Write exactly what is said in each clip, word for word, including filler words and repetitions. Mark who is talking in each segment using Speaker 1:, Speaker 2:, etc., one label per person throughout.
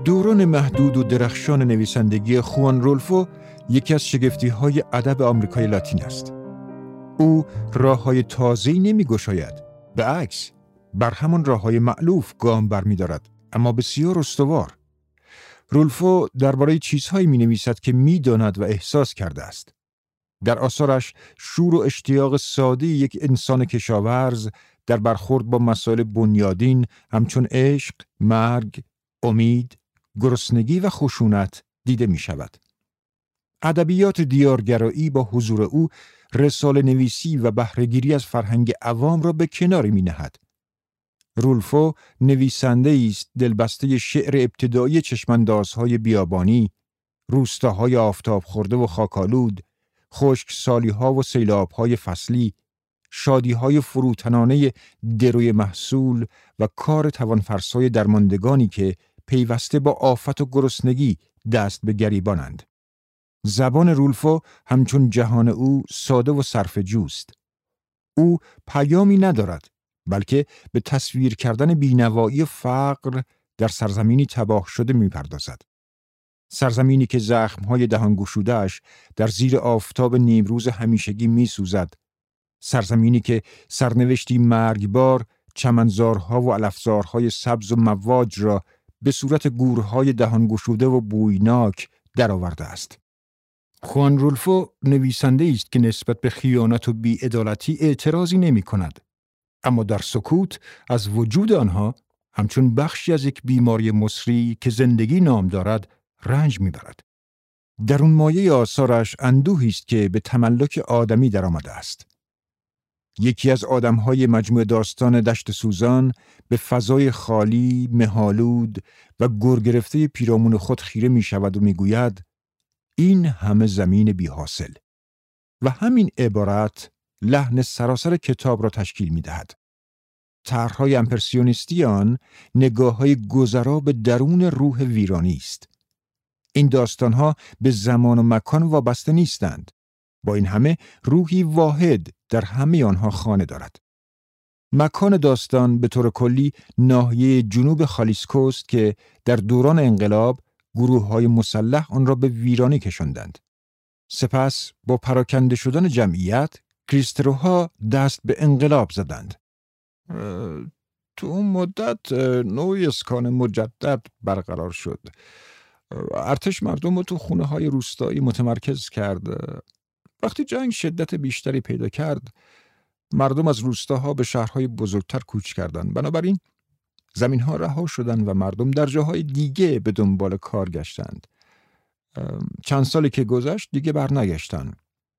Speaker 1: دوران محدود و درخشان نویسندگی خوان رولفو یکی از شگفتی‌های ادب آمریکای لاتین است. او راه‌های تازه‌ای نمی‌گشاید، به عکس بر همان راه‌های مألوف گام برمی‌دارد، اما بسیار استوار. رولفو درباره چیزهایی می‌نویسد که می‌داند و احساس کرده است. در آثارش شور و اشتیاق ساده یک انسان کشاورز در برخورد با مسائل بنیادین همچون عشق، مرگ، امید، گرسنگی و خشونت دیده می شود. ادبیات دیارگرایی با حضور او رساله نویسی و بهره‌گیری از فرهنگ عوام را به کناری می نهد. رولفو نویسنده است دلبسته شعر ابتدایی چشماندازهای بیابانی، روستاهای آفتاب خورده و خاکالود، خشک سالی‌ها و سیلاب‌های فصلی، شادی‌های فروتنانه دروی محصول و کار توانفرسای درماندگانی که پیوسته با آفت و گرسنگی دست به گریبانند. زبان رولفو همچون جهان او ساده و صرفه‌جوست. او پیامی ندارد، بلکه به تصویر کردن بینوایی فقر در سرزمینی تباه شده می‌پردازد. سرزمینی که زخم‌های دهان گشوده‌اش در زیر آفتاب نیمروز همیشگی می‌سوزد. سرزمینی که سرنوشتی مرگبار چمنزارها و علفزارهای سبز و مواج را به صورت گورهای دهان گشوده و بویناک درآورده است. خوان رولفو نویسنده است که نسبت به خیانت و بی‌عدالتی اعتراضی نمی‌کند، اما در سکوت از وجود آنها همچون بخشی از یک بیماری مصری که زندگی نام دارد رنج می‌برد. در اون مایه آثارش اندوهی است که به تملک آدمی درآمده است. یکی از آدم‌های مجموعه داستان دشت سوزان به فضای خالی، مه‌آلود و گرگرفته پیرامون خود خیره می‌شود و می‌گوید این همه زمین بی‌حاصل. و همین عبارت لحن سراسر کتاب را تشکیل می‌دهد. طرح‌های امپرسیونیستی آن نگاه‌های گذرا به درون روح ویرانی است. این داستان‌ها به زمان و مکان وابسته نیستند. با این همه روحی واحد در همه آنها خانه دارد. مکان داستان به طور کلی ناحیه جنوب خالیسکو است که در دوران انقلاب گروه‌های مسلح آن را به ویرانی کشاندند. سپس با پراکنده شدن جمعیت، کریستروها دست به انقلاب زدند. تو اون مدت نوعی اسکان مجدد برقرار شد. ارتش مردم رو تو خونه‌های روستایی متمرکز کرد. وقتی جنگ شدت بیشتری پیدا کرد، مردم از روستاها به شهرهای بزرگتر کوچ کردند. بنابراین زمین‌ها رها شدند و مردم در جاهای دیگه به دنبال کار گشتند. چند سالی که گذشت دیگه برنگشتند.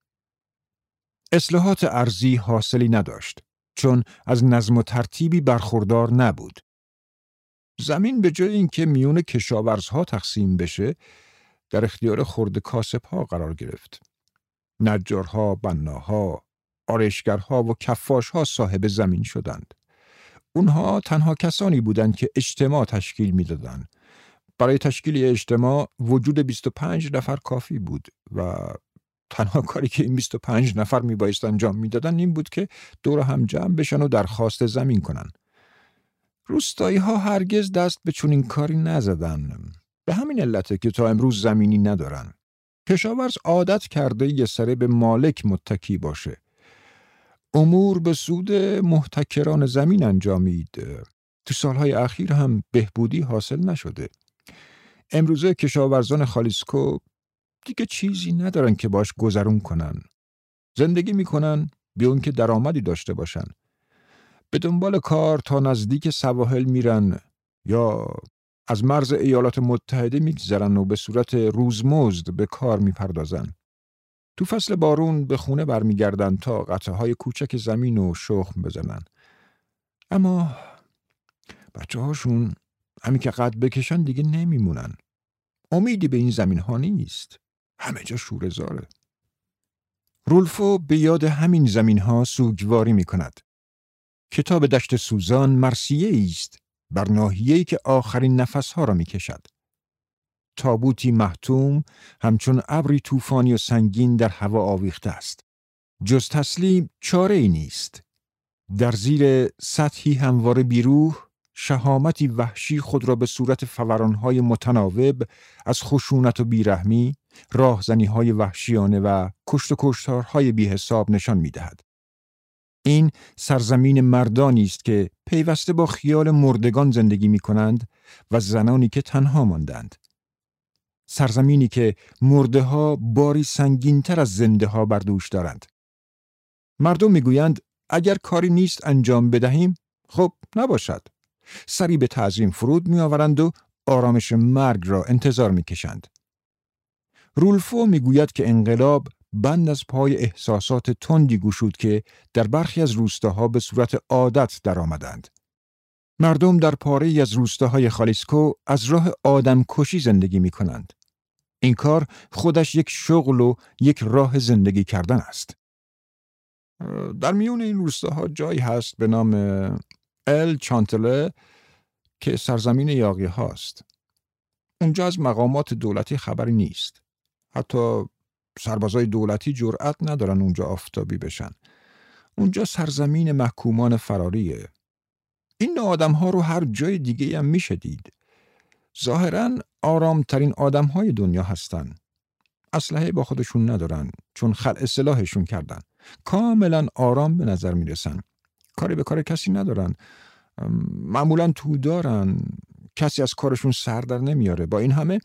Speaker 1: اصلاحات ارضی حاصلی نداشت، چون از نظم و ترتیبی برخوردار نبود. زمین به جای اینکه میون کشاورزها تقسیم بشه، در اختیار خرد کاسب‌ها قرار گرفت. نجارها، بناها، آرایشگرها و کفاشها صاحب زمین شدند. اونها تنها کسانی بودند که اجتماع تشکیل میدادند. برای تشکیل اجتماع وجود بیست و پنج نفر کافی بود و تنها کاری که این بیست و پنج نفر میبایست انجام میدادن این بود که دور هم جمع بشن و درخواست زمین کنن. روستایی ها هرگز دست به چنین کاری نزدن. به همین علته که تا امروز زمینی ندارن. کشاورز عادت کرده یه سره به مالک متکی باشه. امور به سود محتکران زمین انجامید. تو سالهای اخیر هم بهبودی حاصل نشده. امروزه کشاورزان خالیسکو دیگه چیزی ندارن که باش گذرون کنن. زندگی میکنن بیان که درآمدی داشته باشن. به دنبال کار تا نزدیک سواحل میرن یا از مرز ایالات متحده میگذرن و به صورت روزمزد به کار میپردازن. تو فصل بارون به خونه برمیگردن تا قطعه‌های کوچک زمین و شخم بزنن. اما بچه هاشون همین که قد بکشن دیگه نمیمونن. امیدی به این زمین ها نیست. همه جا شوره‌زاره. رولفو به یاد همین زمین ها سوگواری می کند. کتاب دشت سوزان مرثیه‌ای است بر ناحیه‌ای که آخرین نفسها را می کشد. تابوتی محتوم همچون ابری طوفانی و سنگین در هوا آویخته است. جز تسلیم چاره ای نیست. در زیر سطحی همواره بیروح شهامتی وحشی خود را به صورت فورانهای متناوب از خشونت و بیرحمی، راهزنیهای وحشیانه و کشت و کشتارهای بی حساب نشان می دهد. این سرزمین مردانی است که پیوسته با خیال مردگان زندگی می کنند و زنانی که تنها ماندند. سرزمینی که مرده ها باری سنگین‌تر از زنده ها بر دوش دارند. مردم می گویند اگر کاری نیست انجام بدهیم، خب نباشد. سری به تعظیم فرود می آورند و آرامش مرگ را انتظار می کشند. رولفو می گوید که انقلاب بند از پای احساسات تندی گشود که در برخی از روستاها به صورت عادت در آمدند. مردم در پاره‌ای از روستاهای خالیسکو از راه آدم کشی زندگی می کنند. این کار خودش یک شغل و یک راه زندگی کردن است. در میون این روستاها جایی هست به نام ال چانتله که سرزمین یاغی هاست. اونجا از مقامات دولتی خبری نیست. حتی سربازای دولتی جرأت ندارن اونجا آفتابی بشن. اونجا سرزمین محکومان فراریه. این آدم ها رو هر جای دیگه هم میشه دید. ظاهراً آرامترین آدم های دنیا هستن. اسلحه با خودشون ندارن چون خلع سلاحشون کردن. کاملا آرام به نظر میرسن. کاری به کار کسی ندارن. معمولاً تو دارن. کسی از کارشون سر در نمیاره. با این همه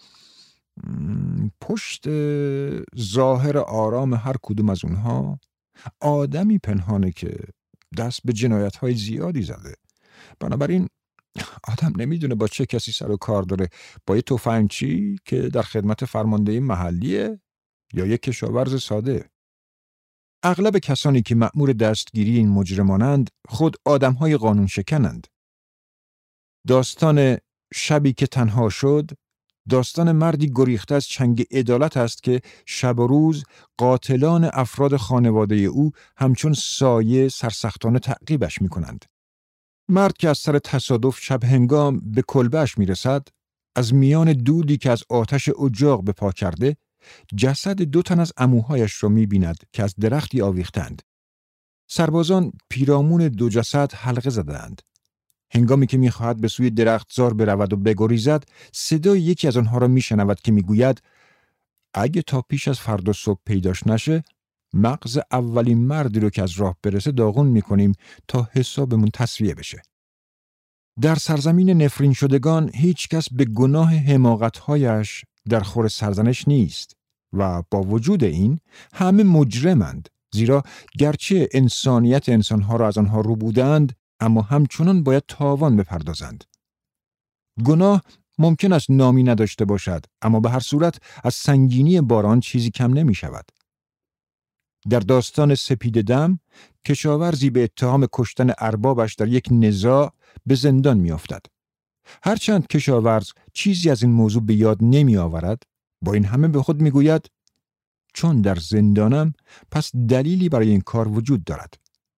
Speaker 1: پشت ظاهر آرام هر کدوم از اونها آدمی پنهانه که دست به جنایت‌های زیادی زده. بنابراین آدم نمیدونه با چه کسی سر و کار داره. با یه تفنگچی که در خدمت فرماندهی محلیه یا یک کشاورز ساده. اغلب کسانی که مأمور دستگیری این مجرمانند خود آدم‌های قانون شکنند. داستان شبی که تنها شد داستان مردی گریخته از چنگ عدالت است که شب و روز قاتلان افراد خانواده او همچون سایه سرسختانه تعقیبش می کنند. مرد که از سر تصادف شب هنگام به کلبه‌اش می رسد، از میان دودی که از آتش اجاق به پا کرده، جسد دو تن از عموهایش را می بیند که از درختی آویختند. سربازان پیرامون دو جسد حلقه زدند. هنگامی که می‌خواهد به سوی درختزار برود و بگریزد، صدای یکی از آنها را می‌شنود که می‌گوید اگه تا پیش از فردا صبح پیداش نشه، مغز اولین مردی رو که از راه برسه داغون می‌کنیم تا حسابمون تسویه بشه. در سرزمین نفرین شدگان هیچ کس به گناه حماقت‌هایش در خور سرزنش نیست و با وجود این همه مجرمند، زیرا گرچه انسانیت انسانها را از آنها رو بودند، اما همچنان باید تاوان بپردازند. گناه ممکن است نامی نداشته باشد، اما به هر صورت از سنگینی باران چیزی کم نمی شود. در داستان سپید دم، کشاورزی به اتهام کشتن اربابش در یک نزاع به زندان می افتد. هرچند کشاورز چیزی از این موضوع به یاد نمی آورد، با این همه به خود می گوید چون در زندانم پس دلیلی برای این کار وجود دارد.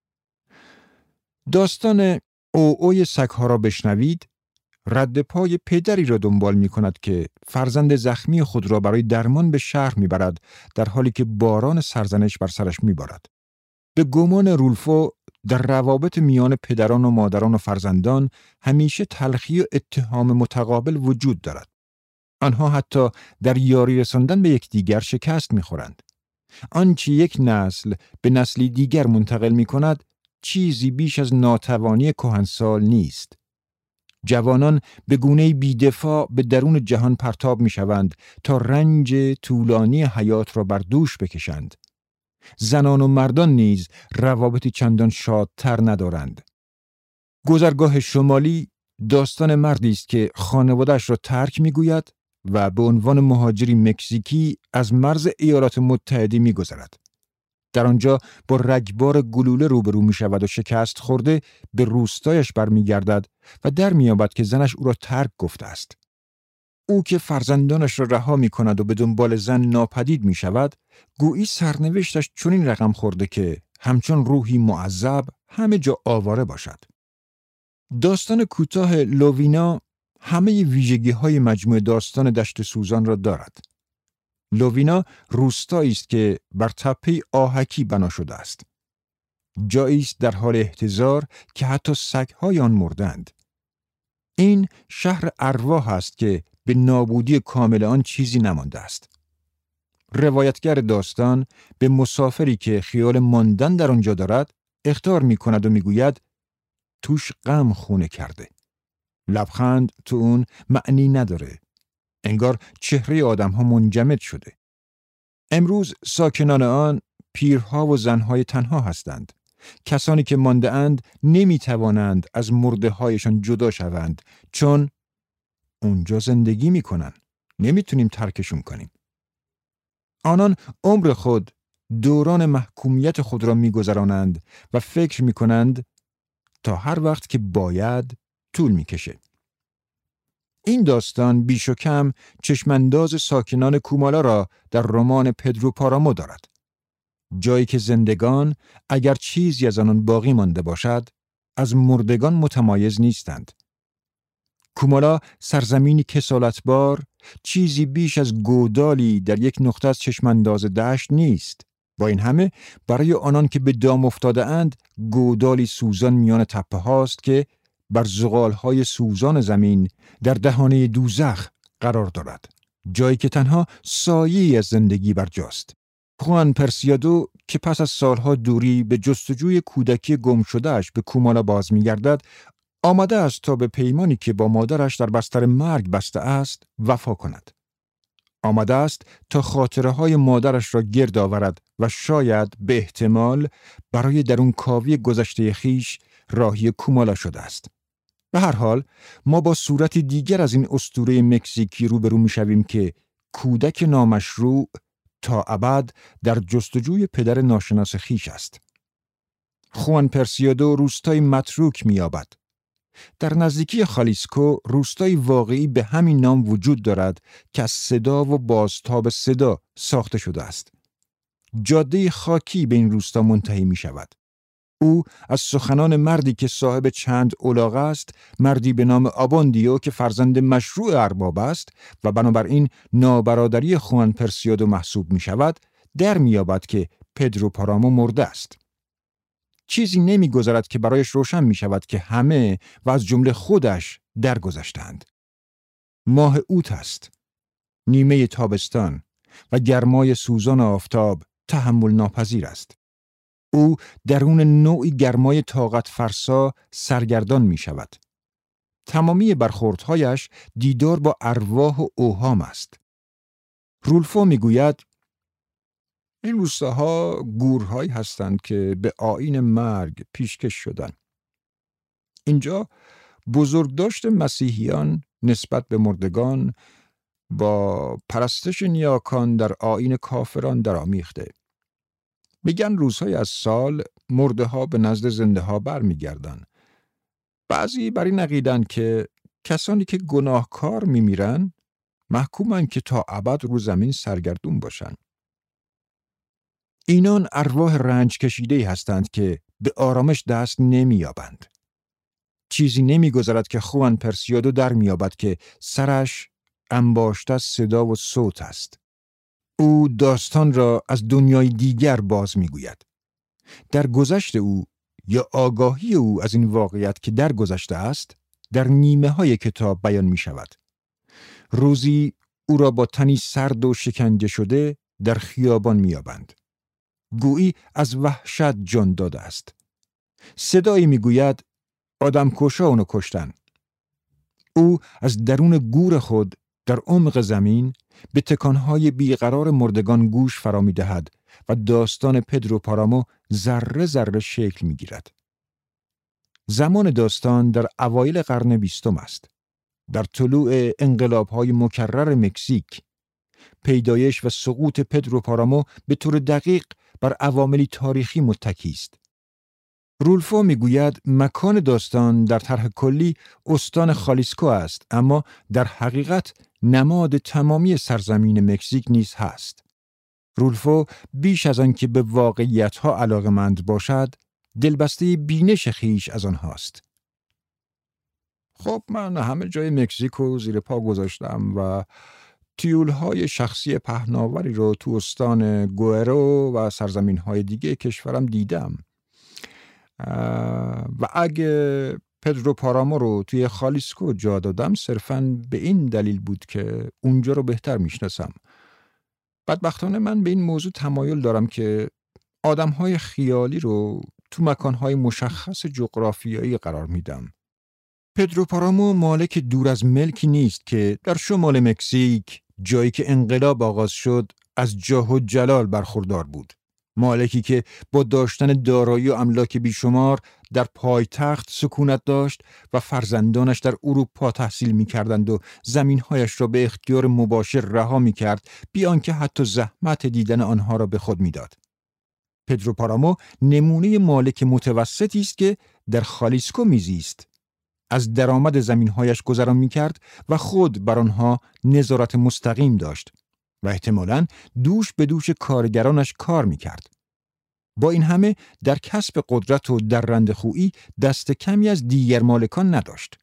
Speaker 1: داستان او اوی سگ‌ها را بشنوید، رد پای پدری را دنبال می کند که فرزند زخمی خود را برای درمان به شهر می برد، در حالی که باران سرزنش بر سرش می بارد. به گمان رولفو در روابط میان پدران و مادران و فرزندان همیشه تلخی و اتهام متقابل وجود دارد. آنها حتی در یاری رساندن به یکدیگر شکست می خورند. آنچه یک نسل به نسلی دیگر منتقل می کند چیزی بیش از ناتوانی کهنسال نیست. جوانان به گونه‌ای بی‌دفاع به درون جهان پرتاب می شوند تا رنج طولانی حیات را بر دوش بکشند. زنان و مردان نیز روابطی چندان شادتر ندارند. گذرگاه شمالی داستان مردی است که خانواده‌اش را ترک می‌گوید و به عنوان مهاجری مکزیکی از مرز ایالات متحده می‌گذرد. در آنجا با رگبار گلوله روبرو می شود و شکست خورده به روستایش برمیگردد و در میابد که زنش او را ترک گفته است. او که فرزندانش را رها می کند و به دنبال زن ناپدید می شود، گویی سرنوشتش چنین رقم خورده که همچون روحی معذب همه جا آواره باشد. داستان کوتاه لووینا همه ویژگی های مجموعه داستان دشت سوزان را دارد. لووینا روستایی است که بر تپه آهکی بنا شده است. جایی است در حال احتضار که حتی سگ‌های آن مردند. این شهر ارواح است که به نابودی کامل آن چیزی نمانده است. روایتگر داستان به مسافری که خیال ماندن در آنجا دارد اخطار می کند و می گوید توش غم خونه کرده. لبخند تو اون معنی نداره. انگار چهره آدم ها منجمد شده. امروز ساکنان آن پیرها و زنهای تنها هستند. کسانی که مانده اند نمی توانند از مرده هایشان جدا شوند چون اونجا زندگی می کنن. نمی تونیم ترکشون کنیم. آنان عمر خود دوران محکومیت خود را می گذرانند و فکر می کنند تا هر وقت که باید طول می کشه. این داستان بیش و کم چشمانداز ساکنان کومالا را در رمان پدرو پارامو دارد. جایی که زندگان اگر چیزی از آنان باقی مانده باشد از مردگان متمایز نیستند. کومالا سرزمینی کسالتبار، چیزی بیش از گودالی در یک نقطه از چشمانداز دشت نیست. با این همه برای آنان که به دام افتاده اند گودالی سوزان میان تپه هاست که بر زغالهای سوزان زمین در دهانه دوزخ قرار دارد. جایی که تنها سایه‌ای از زندگی بر جاست. خوان پرسیادو که پس از سالها دوری به جستجوی کودکی گم شدهش به کومالا باز می‌گردد، آمده است تا به پیمانی که با مادرش در بستر مرگ بسته است وفا کند. آمده است تا خاطره‌های مادرش را گرد آورد و شاید به احتمال برای درون کاوی گذشته خیش راهی کومالا شده است. به هر حال ما با صورتی دیگر از این اسطوره مکزیکی روبرو می‌شویم که کودک نامشروع تا ابد در جستجوی پدر ناشناس خیش است. خوان پرسیادو روستای متروک می‌یابد. در نزدیکی خالیسکو روستای واقعی به همین نام وجود دارد که از صدا و بازتاب صدا ساخته شده است. جاده خاکی به این روستا منتهی می شود. او از سخنان مردی که صاحب چند الاغه است، مردی به نام آباندیو که فرزند مشروع ارباب است و بنابراین نابرادری خوان پرسیادو محسوب می شود، در می یابد که پدرو پارامو مرده است. چیزی نمی گذرد که برایش روشن می شود که همه و از جمله خودش درگذشتند. ماه اوت است. نیمه تابستان و گرمای سوزان آفتاب تحمل ناپذیر است. او درون نوعی گرمای طاقت فرسا سرگردان می شود. تمامی برخوردهایش دیدار با ارواح و اوهام است. رولفو می گوید این روستاها گورهایی هستند که به آیین مرگ پیشکش شدند. اینجا بزرگداشت مسیحیان نسبت به مردگان با پرستش نیاکان در آیین کافران درآمیخته. میگن روزهای از سال مرده ها به نزد زنده ها برمیگردن. بعضی بر این عقیدن که کسانی که گناهکار میمیرن محکومن که تا ابد رو زمین سرگردون باشن. اینان ارواح رنج کشیده هستند که به آرامش دست نمییابند. چیزی نمیگذرد که خوان پرسیادو در میابد که سرش انباشته از صدا و صوت است. او داستان را از دنیای دیگر باز میگوید. در گذشت او یا آگاهی او از این واقعیت که در گذشته است در نیمه های کتاب بیان می شود. روزی او را با تنی سرد و شکنجه شده در خیابان میابند. گویی از وحشت جان داده است. صدایی میگوید آدم کشا اونو کشتن. او از درون گور خود در عمق زمین به تکانهای بیقرار مردگان گوش فرا می‌دهد و داستان پدرو پارامو ذره ذره شکل می‌گیرد. زمان داستان در اوایل قرن بیستم است. در طلوع انقلاب‌های مکرر مکزیک، پیدایش و سقوط پدرو پارامو به طور دقیق بر عواملی تاریخی متکی است. رولفو میگوید مکان داستان در طرح کلی استان خالیسکو است، اما در حقیقت نماد تمامی سرزمین مکزیک نیز هست. رولفو بیش از آن که به واقعیت‌ها علاقه‌مند باشد، دلبسته بینش خیش از آنهاست. خب من همه جای مکزیکو زیر پا گذاشتم و تیول‌های شخصی پهناوری رو تو استان گوئرو و سرزمین‌های دیگه کشورم دیدم. و اگه پدرو پارامو رو توی خالیسکو جا دادم صرفاً به این دلیل بود که اونجا رو بهتر میشناسم. بدبختانه من به این موضوع تمایل دارم که آدم‌های خیالی رو تو مکان‌های مشخص جغرافیایی قرار میدم. پدرو پارامو مالک دور از ملکی نیست که در شمال مکزیک، جایی که انقلاب آغاز شد، از جاه و جلال برخوردار بود. مالکی که با داشتن دارایی و املاک بیشمار در پایتخت سکونت داشت و فرزندانش در اروپا تحصیل می‌کردند و زمین‌هایش را به اختیار مباشر رها می‌کرد، بی آنکه حتی زحمت دیدن آنها را به خود می‌داد. پدرو پارامو نمونه مالک متوسطی است که در خالیسکو میزیست. از درآمد زمین‌هایش گذران می‌کرد و خود بر آنها نظارت مستقیم داشت و احتمالاً دوش به دوش کارگرانش کار می‌کرد. با این همه در کسب قدرت و درنده‌خویی دست کمی از دیگر مالکان نداشت.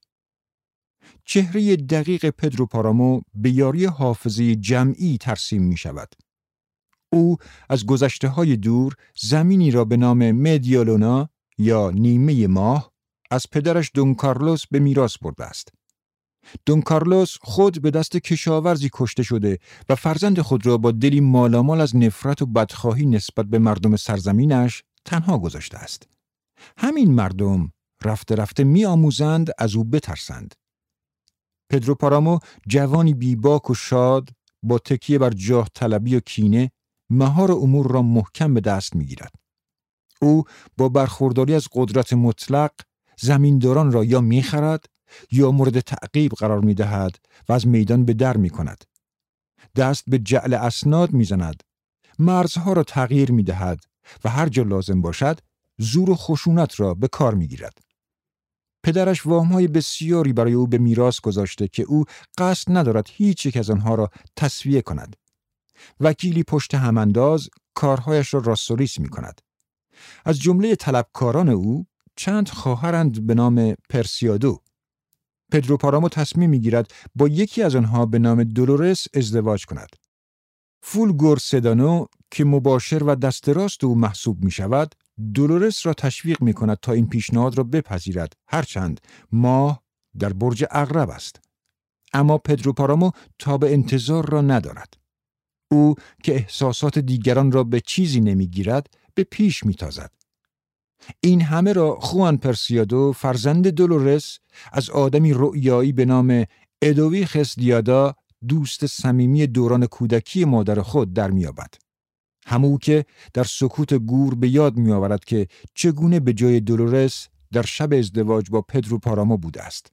Speaker 1: چهره دقیق پدرو پارامو به یاری حافظه جمعی ترسیم می‌شود. او از گذشته‌های دور زمینی را به نام مدیالونا یا نیمه ماه از پدرش دون کارلوس به میراث برده است. دون کارلوس خود به دست کشاورزی کشته شده و فرزند خود را با دلی مالامال از نفرت و بدخواهی نسبت به مردم سرزمینش تنها گذاشته است. همین مردم رفته رفته می آموزند از او بترسند. پدرو پارامو جوانی بیباک و شاد با تکیه بر جاه طلبی و کینه مهار امور را محکم به دست می گیرد. او با برخورداری از قدرت مطلق زمینداران را یا می خرد یا مورد تعقیب قرار می دهد و از میدان به در می کند. دست به جعل اسناد می زند. مرزها را تغییر می دهد و هر جا لازم باشد زور و خشونت را به کار می گیرد. پدرش وام‌های بسیاری برای او به میراث گذاشته که او قصد ندارد هیچ یک از آنها را تسویه کند. وکیلی پشت همانداز کارهایش را راستوریس می کند. از جمله طلبکاران او چند خواهرند به نام پرسیادو. پدرو پارامو تصمیم می گیرد با یکی از آنها به نام دولورس ازدواج کند. فولگور سدانو که مباشر و دست راست او محسوب می شود، دولورس را تشویق می کند تا این پیشنهاد را بپذیرد، هرچند ماه در برج عقرب است. اما پدرو پارامو تاب انتظار را ندارد. او که احساسات دیگران را به چیزی نمی گیرد، به پیش می تازد. این همه را خوان پرسیادو فرزند دولورس از آدمی رؤیایی به نام ادویخس دیادا دوست صمیمی دوران کودکی مادر خود در می‌یابد. همو که در سکوت گور به یاد می‌آورد که چگونه به جای دولورس در شب ازدواج با پدرو پارامو بوده است.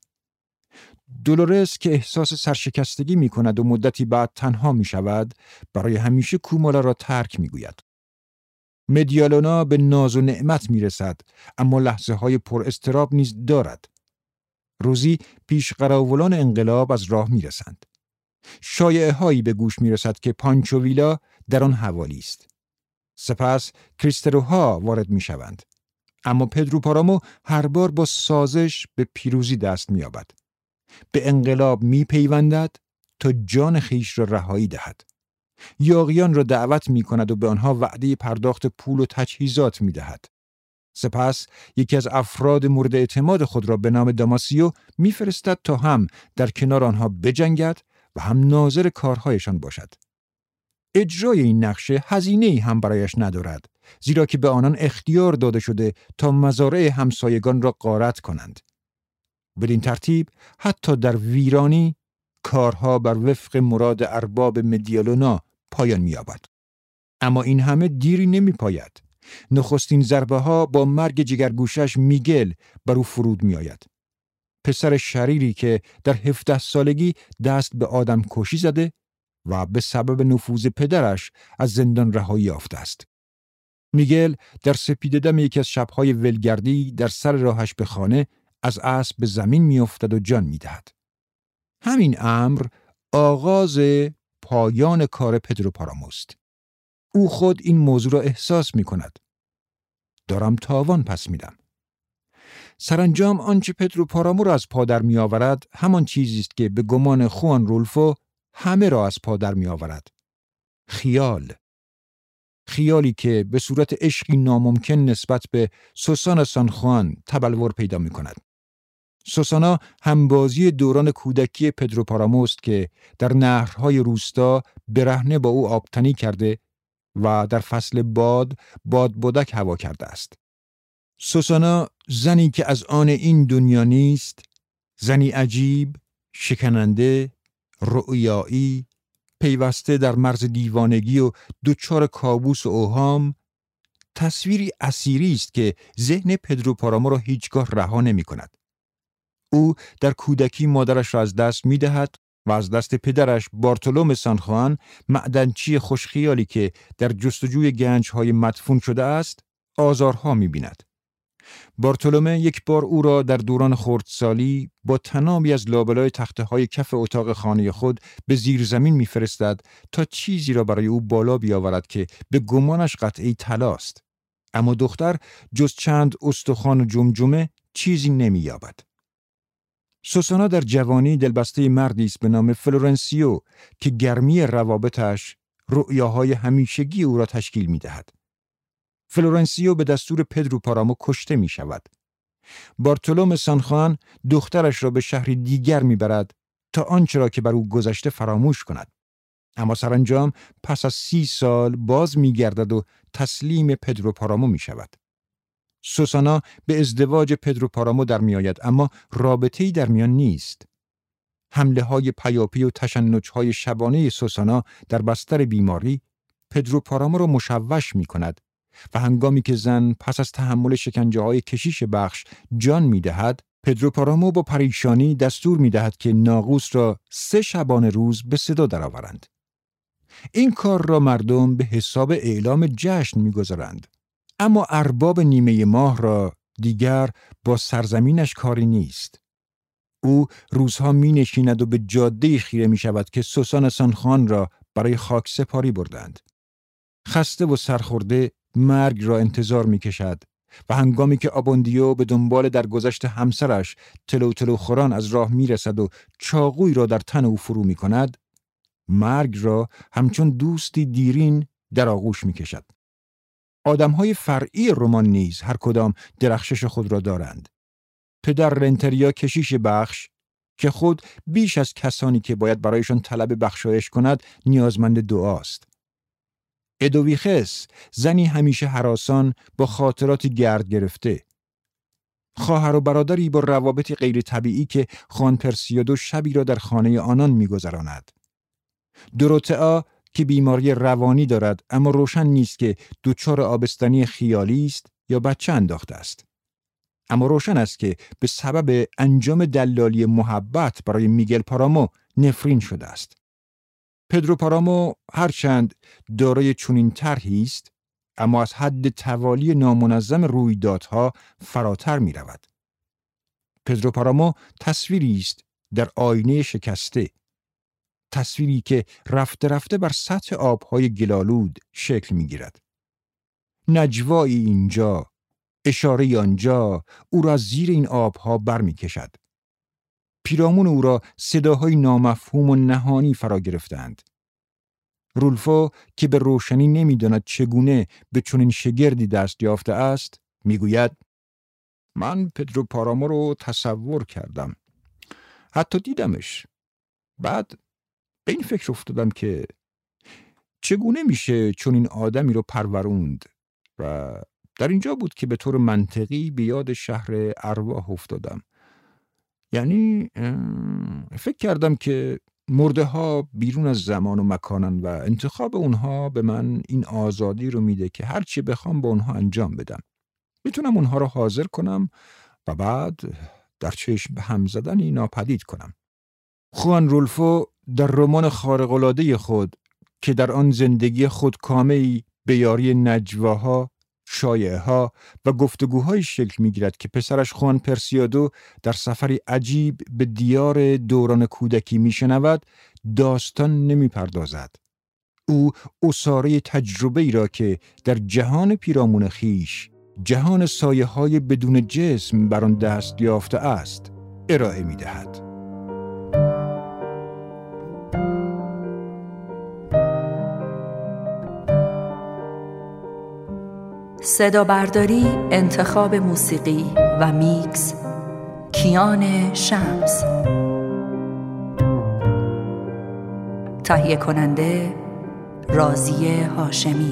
Speaker 1: دولورس که احساس سرشکستگی می‌کند و مدتی بعد تنها می‌شود، برای همیشه کومالا را ترک می‌گوید. مدیالونا به ناز و نعمت می‌رسد، اما لحظه‌های پر اضطراب نیز دارد. روزی پیش قراولان انقلاب از راه می‌رسند. شایعه‌هایی به گوش می‌رسد که پانچو ویلا در آن حوالی است. سپس کریستروها وارد می‌شوند. اما پدرو پارامو هر بار با سازش به پیروزی دست می‌یابد. به انقلاب می‌پیوندد تا جان خیش را رهایی دهد. یاغیان را دعوت می‌کند و به آنها وعده پرداخت پول و تجهیزات می‌دهد. سپس یکی از افراد مورد اعتماد خود را به نام داماسیو می‌فرستد تا هم در کنار آنها بجنگد و هم ناظر کارهایشان باشد. اجرای این نقشه هزینه‌ای هم برایش ندارد، زیرا که به آنان اختیار داده شده تا مزارع همسایگان را غارت کنند. بدین ترتیب حتی در ویرانی کارها بر وفق مراد ارباب مدیالونا پایان می‌یابد. اما این همه دیری نمی‌پاید. نخستین ضربه ها با مرگ جگرگوشش میگل بر او فرود می‌آید. پسر شریری که در هفده سالگی دست به آدم کشی زده و به سبب نفوذ پدرش از زندان رهایی یافته است. میگل در سپیده‌دم یکی از شب‌های ولگردی در سر راهش به خانه از اسب به زمین می‌افتد و جان می‌دهد. همین امر آغاز پایان کار پدرو پاراموست. او خود این موضوع را احساس می‌کند. دارم تاوان پس میدم. سرانجام آنچه پدرو پارامو را از پا در می‌آورد همان چیزی است که به گمان خوان رولفو همه را از پا در می‌آورد. خیال. خیالی که به صورت عشقی ناممکن نسبت به سوسانا سان خوان تبلور پیدا می‌کند. سوسانا همبازی دوران کودکی پدرو پارامو است که در نهرهای روستا برهنه با او آبتنی کرده و در فصل باد باد بودک هوا کرده است. سوسانا زنی که از آن این دنیا نیست، زنی عجیب، شکننده، رؤیایی، پیوسته در مرز دیوانگی و دوچار کابوس و اوهام، تصویری اسیری است که ذهن پدرو پارامو را هیچگاه رها نمی کند. او در کودکی مادرش را از دست می دهد و از دست پدرش بارتولومه سان خوان، معدنچی خوشخیالی که در جستجوی گنج‌های مدفون شده است، آزارها می بیند. بارتولومه یک بار او را در دوران خردسالی با تنابی از لابلای تخته‌های کف اتاق خانه خود به زیر زمین می‌فرستد تا چیزی را برای او بالا بیاورد که به گمانش قطعی طلاست. اما دختر جز چند استخوان و جمجمه چیزی نمی‌یابد. سوسانا در جوانی دلبسته مردی است به نام فلورنسیو که گرمی روابطش رؤیاهای همیشگی او را تشکیل می‌دهد. فلورنسیو به دستور پدرو پارامو کشته می شود. بارتولومه سان خوان دخترش را به شهری دیگر می برد تا آنچه را که بر او گذشته فراموش کند. اما سرانجام پس از سی سال باز می گردد و تسلیم پدرو پارامو می شود. سوسانا به ازدواج پدرو پارامو در می آید، اما رابطه‌ای در میان نیست. حمله های پیاپی و تشنج های شبانه سوسانا در بستر بیماری پدرو پارامو را مشوش می کند و هنگامی که زن پس از تحمل شکنجه های کشیش بخش جان می دهد، پدرو پارامو با پریشانی دستور می دهد که ناقوس را سه شبانه روز به صدا درآورند. این کار را مردم به حساب اعلام جشن می گذارند. اما ارباب نیمه ماه را دیگر با سرزمینش کاری نیست. او روزها می نشیند و به جاده خیره می شود که سوسان سان خوان را برای خاک سپاری بردند. خسته و سرخورده مرگ را انتظار می کشد و هنگامی که آبوندیو به دنبال درگذشت همسرش تلو تلو خوران از راه می رسد و چاقوی را در تن او فرو می کند، مرگ را همچون دوستی دیرین در آغوش می کشد. آدمهای فرعی رمان نیز هر کدام درخشش خود را دارند. پدر رنتریا کشیش بخش که خود بیش از کسانی که باید برایشان طلب بخشایش کند نیازمند دعاست. ادویخس زنی همیشه هراسان با خاطرات گرد گرفته. خواهر و برادری با روابط غیر طبیعی که خوان پرسیادو شبی را در خانه آنان می‌گذراند. دوروتئا که بیماری روانی دارد اما روشن نیست که دچار آبستنی خیالی است یا بچه انداخته است. اما روشن است که به سبب انجام دلالی محبت برای میگل پارامو نفرین شده است. پدرو پارامو هرچند دارای چنین طرحی است، اما از حد توالی نامنظم رویدادها فراتر می رود. پدرو پارامو تصویری است در آینه شکسته، تصویری که رفته رفته بر سطح آبهای گلالود شکل می گیرد. نجوایی اینجا، اشاره آنجا او را زیر این آبها بر می کشد. پیرامون او را صداهای نامفهوم و نهانی فرا گرفتند. رولفو که به روشنی نمی‌داند چگونه به چنین شگردی دست یافته است، میگوید من پدرو پارامو رو تصور کردم. حتی دیدمش. بعد به این فکر افتادم که چگونه میشه چنین آدمی رو پروروند و در اینجا بود که به طور منطقی به یاد شهر ارواح افتادم. یعنی فکر کردم که مرده ها بیرون از زمان و مکانن و انتخاب اونها به من این آزادی رو میده که هرچی بخوام با اونها انجام بدم. میتونم اونها رو حاضر کنم و بعد در چشم به هم زدنی ناپدید کنم. خوان رولفو در رمان خارق‌العاده خود که در آن زندگی خودکامه‌ای به یاری نجواها، شایعه‌ها و گفتگوهای شکل می‌گیرد که پسرش خوان پرسیادو در سفری عجیب به دیار دوران کودکی می‌شنود، داستان نمی‌پردازد. او اساره تجربه‌ای را که در جهان پیرامون خیش، جهان سایه‌های بدون جسم بر آن دست یافته است، ارائه می‌دهد.
Speaker 2: صدا برداری، انتخاب موسیقی و میکس کیان شمس. تهیه کننده رازی هاشمی.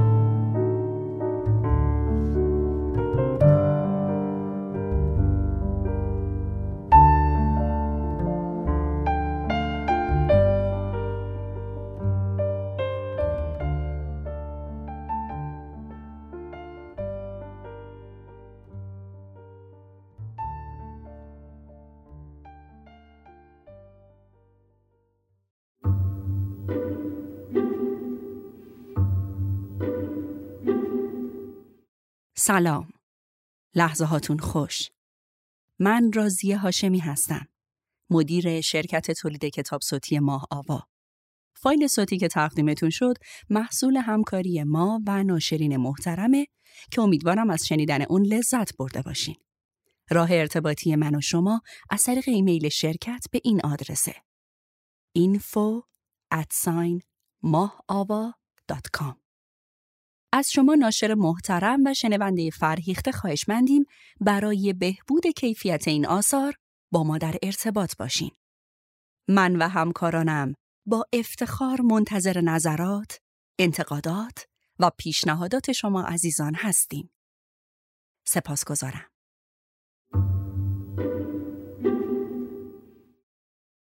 Speaker 3: سلام. لحظه هاتون خوش. من رازی هاشمی هستم. مدیر شرکت تولید کتاب صوتی ماه آوا. فایل صوتی که تقدیمتون شد محصول همکاری ما و ناشرین محترمه که امیدوارم از شنیدن اون لذت برده باشین. راه ارتباطی من و شما از طریق ایمیل شرکت به این آدرسه: info at mahaava dot com. از شما ناشر محترم و شنونده فرهیخته خواهشمندیم برای بهبود کیفیت این آثار با ما در ارتباط باشین. من و همکارانم با افتخار منتظر نظرات، انتقادات و پیشنهادات شما عزیزان هستیم. سپاسگزارم.